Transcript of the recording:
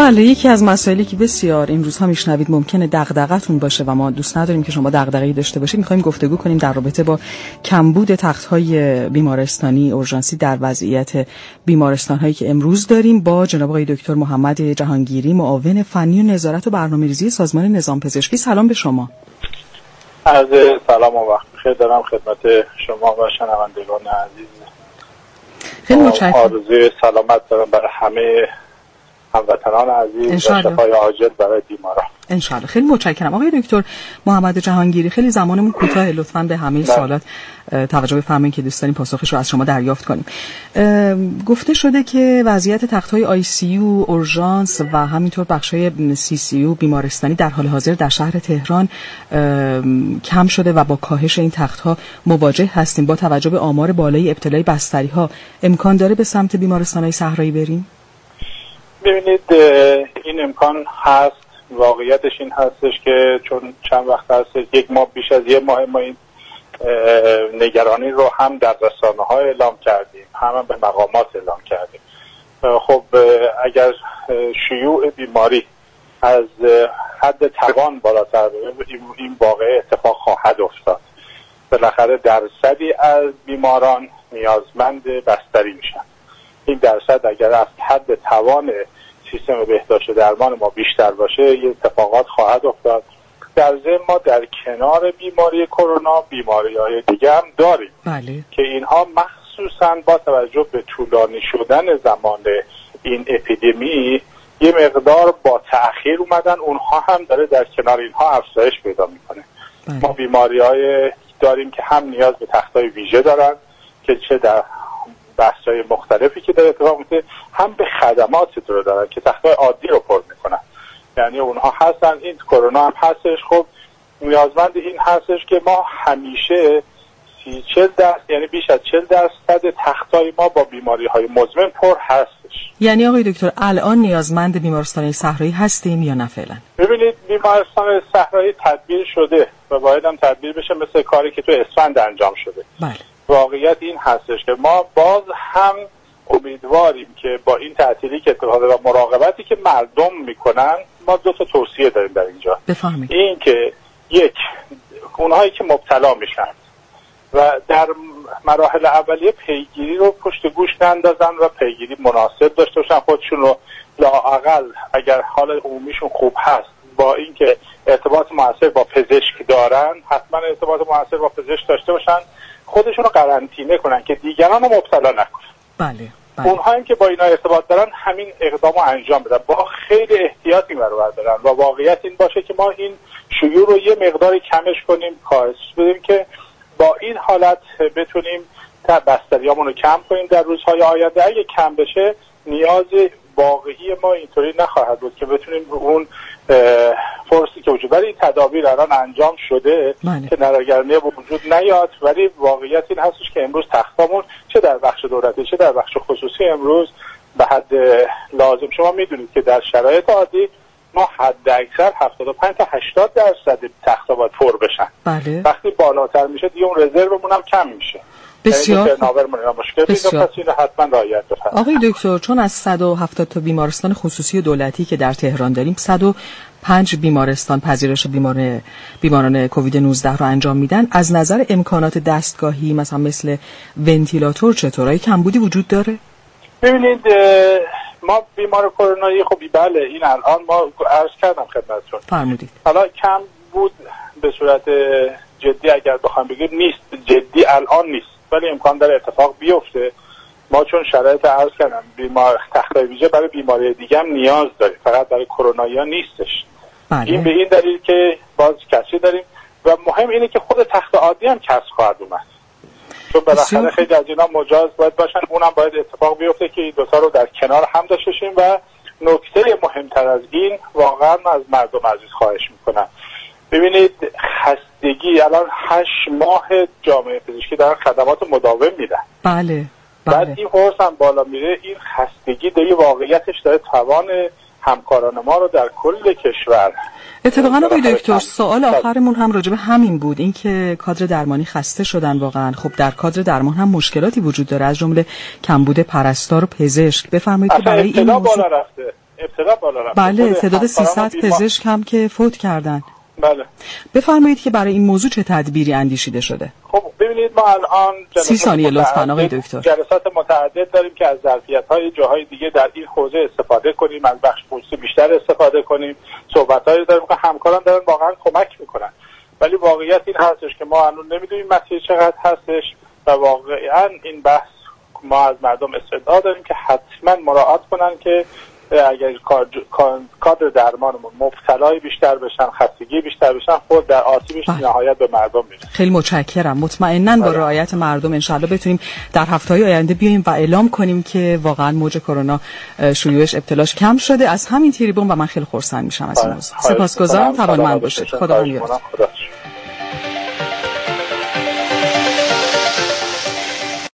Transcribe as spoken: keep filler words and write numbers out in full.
بله، یکی از مسائلی که بسیار این روزها میشنوید ممکنه دغدغه‌تون باشه و ما دوست نداریم که شما دغدغه‌ای داشته باشید. می‌خوایم گفتگو کنیم در رابطه با کمبود تخت‌های بیمارستانی اورژانسی در وضعیت بیمارستان‌هایی که امروز داریم با جناب آقای دکتر محمد جهانگیری، معاون فنی و نظارت و برنامه‌ریزی سازمان نظام پزشکی. سلام به شما. عرض سلام و وقت بخیر دارم خدمت شما و شنوندگان عزیز. خیلی متشکرم. آرزوی سلامت دارم برای همه هموطنان عزیز و شفای عاجل برای بیماران. انشالله. خیلی متشکرم. آقای دکتر محمد جهانگیری، خیلی زمانمون کوتاه، لطفاً به همه سوالات توجه بفرمایید که دوست داریم پاسخش رو از شما دریافت کنیم. گفته شده که وضعیت تخت‌های آی سی یو، اورژانس و همینطور بخش‌های سی سی یو بیمارستانی در حال حاضر در شهر تهران کم شده و با کاهش این تخت‌ها مواجه هستیم. با توجه به آمار بالای ابتلای بستری‌ها امکان داره به سمت بیمارستان‌های صحرایی بریم؟ ببینید این امکان هست. واقعیتش این هستش که چون چند وقت هست، یک ماه بیش از یک ماه ما این نگرانی رو هم در رسانه‌ها اعلام کردیم، هم به مقامات اعلام کردیم. خب اگر شیوع بیماری از حد توان بالاتر بره، این واقعه اتفاق خواهد افتاد. بالاخره درصدی از بیماران نیازمند بستری میشن. این درصد اگر از حد توان سیستم بهداشت درمان ما بیشتر باشه، یه اتفاقات خواهد افتاد. در ضمن ما در کنار بیماری کرونا بیماری‌های دیگه هم داریم. بله. که اینها مخصوصاً با توجه به طولانی شدن زمان این اپیدمی یه مقدار با تأخیر اومدن، اونها هم داره در کنار اینها افزایش پیدا میکنه. بله. ما بیماری‌های داریم که هم نیاز به تخت‌های ویژه دارن که چه در بحث‌های مختلفی که در اتفاق میفته، هم به خدمات رو دارن که تخت‌های عادی رو پر میکنن. یعنی اونها هستن. این کرونا هم هستش. خب نیازمند این هستش که ما همیشه سی چل درصد، یعنی بیش از چل درصد تخت‌های ما با بیماری‌های مزمن پر هستش. یعنی آقای دکتر الان نیازمند بیمارستان صحرایی هستیم یا نه فعلا؟ ببینید بیمارستان صحرایی تدبیر شده و باید هم تدبیر بشه، مثل کاری که تو اسفند انجام شده. بله. واقعیت این هستش که ما باز هم امیدواریم که با این تعطیلی که اتفاق و مراقبتی که مردم میکنن، ما دو تا توصیه داریم در اینجا. بفرمایید. این که یک، اونهایی که مبتلا میشن و در مراحل اولیه پیگیری رو پشت گوش نندازن و پیگیری مناسب داشته باشن خودشون رو، لااقل اگر حال عمومیشون خوب هست با اینکه ارتباط موثر با پزشک دارن، حتما ارتباط موثر با پزشک داشته باشن، خودشون رو قرنطینه کنن که دیگران رو مبتلا نکنن. بله. بله. اونها هم که با اینا ارتباط دارن همین اقدام رو انجام بدن، با خیلی احتیاطی برابر دارن و واقعیت این باشه که ما این شیوع رو یه مقداری کمش کنیم، کاهش بدیم که با این حالت بتونیم تا بستریامون رو کم کنیم در روزهای آینده. اگه کم بشه نیاز واقعی ما اینطوری نخواهد بود که بتونیم اون فرصتی که وجود، ولی تدابیر الان انجام شده بله. که نگرانی وجود نیاد. ولی واقعیت این هستش که امروز تختامون چه در بخش دولتی چه در بخش خصوصی امروز به حد لازم. شما میدونید که در شرایط عادی ما حد اکثر هفتاد و پنج تا هشتاد درصد تخت‌ها باید پر بشن. بله. وقتی بالاتر میشه دیگه اون رزرومون هم کم میشه. بسیار بسیار. حتما رعایت بفرمایید. آقای دکتر، چون از صد و هفتاد تا بیمارستان خصوصی و دولتی که در تهران داریم، صد و پنج بیمارستان پذیرش بیماران بیماران کووید نوزده رو انجام میدن، از نظر امکانات دستگاهی مثلا مثل ونتیلاتور چطورای کمبودی وجود داره؟ ببینید ما بیمار کرونایی، خب بله این الان ما عرض کردم خدمتتون، فرمودید حالا کم بود به صورت جدی اگر بخوام بگیم نیست، جدی الان نیست، ولی امکان داره اتفاق بیفته. ما چون شرایط عرض کردم بیمار تخت‌های ویژه برای بیماری دیگه هم نیاز داریم، فقط برای کرونایی ها نیستش. بله. این به این دلیل که باز کسی داریم و مهم اینه که خود تخت عادی هم کسب خواهد اومد، چون بالاخره خیلی از اینا مجاز باید باشن، اونم باید اتفاق بیفته که این دوتا رو در کنار هم داشته باشیم. و نکته مهمتر از این واقعا از مردم عزیز خواهش میکنم، ببینید خستگی الان هشت ماه جامعه پزشکی دارن خدمات مداوم میدن. بله. بعد این فرص هم بالا میره، این خستگی دیگه واقعیتش داره توان همکاران ما رو در کل کشور. اتفاقا آقای دکتر سوال آخرمون هم راجع به همین بود، این که کادر درمانی خسته شدن واقعا. خب در کادر درمان هم مشکلاتی وجود داره، از جمله کمبود پرستار و پزشک. بفرمایید که برای این موضوع بالا رفته، ابتلا بالا رفته. بله تعداد سیصد پزشک هم که فوت کردن. بله. بفرمایید که برای این موضوع چه تدبیری اندیشیده شده؟ خب ببینید ما الان سی ثانیه لطفاً آقای دکتر. جلسات متعدد داریم که از ظرفیت‌های جاهای دیگه در این حوزه استفاده کنیم، از بخش خصوصی بیشتر استفاده کنیم. صحبت‌هایی داریم که همکاران دارن واقعا کمک میکنن. ولی واقعیت این هستش که ما هنوز نمیدونیم مسیر چقدر هستش و واقعا این بحث ما از مردم استدعا داریم که حتما مراعات کنن که اگر کادر درمانمون مبتلای بیشتر بشن، خستگی بیشتر بشن، خود در آسیبش نهایت به مردم میرسه. خیلی متشکرم. مطمئناً با رعایت مردم انشالله بتونیم در هفته‌های آینده بیایم و اعلام کنیم که واقعاً موج کرونا شیوعش ابتلاش کم شده از همین تریبون و من خیلی خرسند میشم از این موضوع. سپاسگزارم. توانمند باشید. خدا نگهدار.